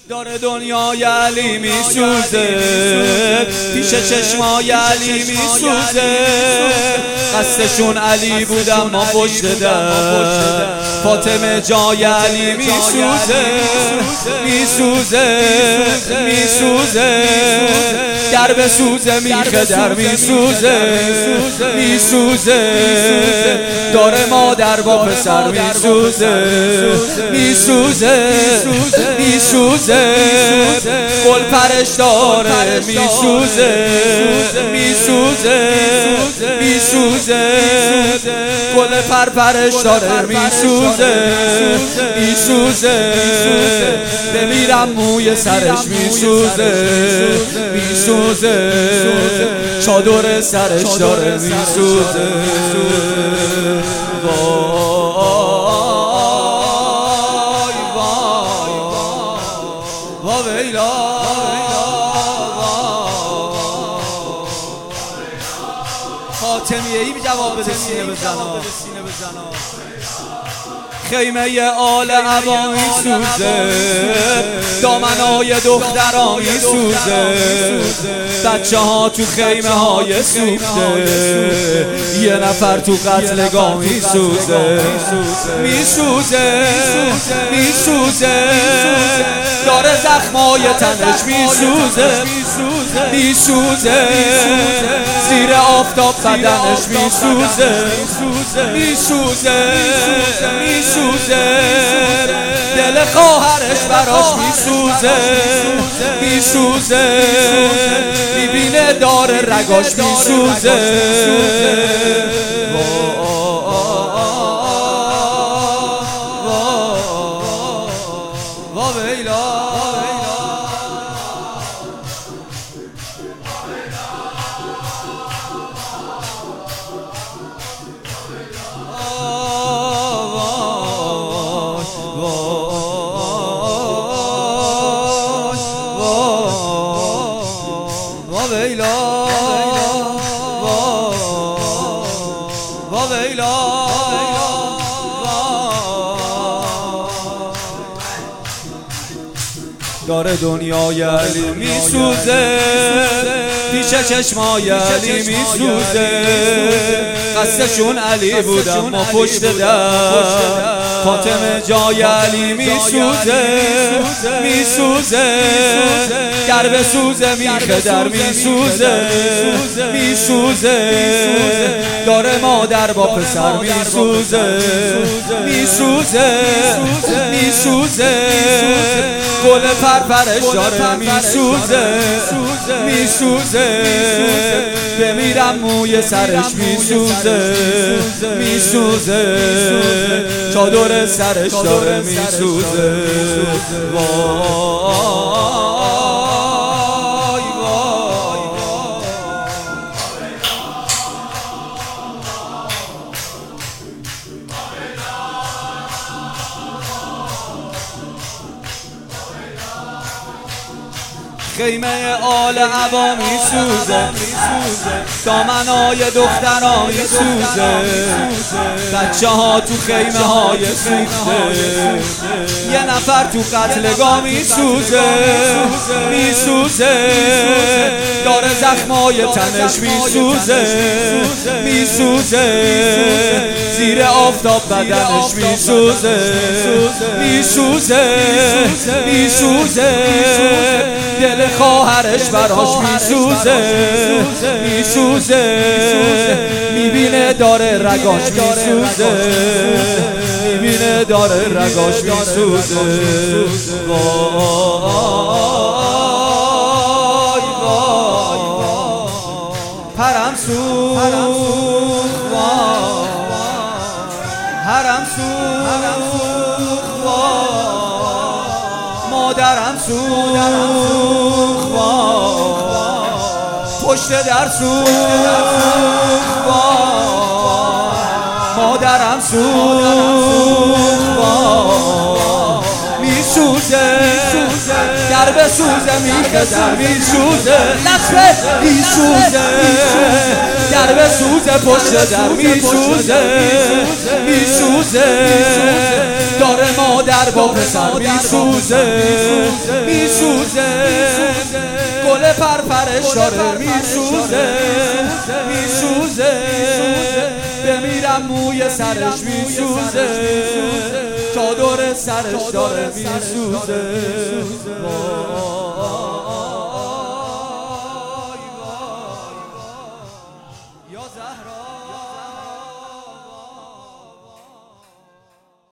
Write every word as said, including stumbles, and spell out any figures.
داره دنیای علی میسوزه، پیش چشمای علی میسوزه. قصدشون علی بودم ما پشت در، فاطمه جای علی میسوزه میسوزه میسوزه. در بسوزه میخه در میسوزه میسوزه. داره مادر با پسر میسوزه میسوزه میسوزه. گل پرش داره میسوزه میسوزه میسوزه. گل پر پرش داره میسوزه میسوزه. بمیرم موی سرش میسوزه میسوزه. چادر سرش داره میسوزه. فاطمیه ای جواب بده سینه بزنا. خیمه آل عبا میسوزه، دامنای دختران میسوزه. بچه ها تو خیمه های سوخته، یه نفر تو قتلگاه میسوزه میسوزه میسوزه. داره زخمای تنش میسوزه میسوزه. زیر آفتاب بدنش میسوزه میسوزه میسوزه. دل خواهرش براش میسوزه میسوزه. میبینه داره رگاش میسوزه. داره دنیای علی میسوزه، پیش چشمای علی میسوزه. قصدشون علی بودم ما پشت در، فاطمه جای علی میسوزه میسوزه. در بسوزه میخه در میسوزه میسوزه. داره مادر با پسر میسوزه میسوزه میسوزه. گل پرپرش داره میسوزه میسوزه. بمیرم موی سرش میسوزه میسوزه. چادر سرش داره میسوزه. وای وای خیمه آل عبا میسوزه، دامنای دختران میسوزه. بچه ها تو خیمه های سوخته، یه نفر تو قتلگاه میسوزه میسوزه. داره زخمای تنش میسوزه میسوزه. زیر آفتاب بدنش میسوزه میسوزه میسوزه. دل خواهرش براش میسوزه میسوزه. میبینه داره رگاش میسوزه میبینه داره رگاش میسوزه. وای وای پرم سوخت هرم سوخت مادرم سوخت پشت در سوخت مادرم سوخت میسوزه. در بسوزه میخه در میسوزه لطفه میسوزه. در بسوزه پشت در میسوزه میسوزه. داره مادر با پسر میسوزه پر پرش داره میسوزه میسوزه بمیرم موی سرش میسوزه چادر سرش داره میسوزه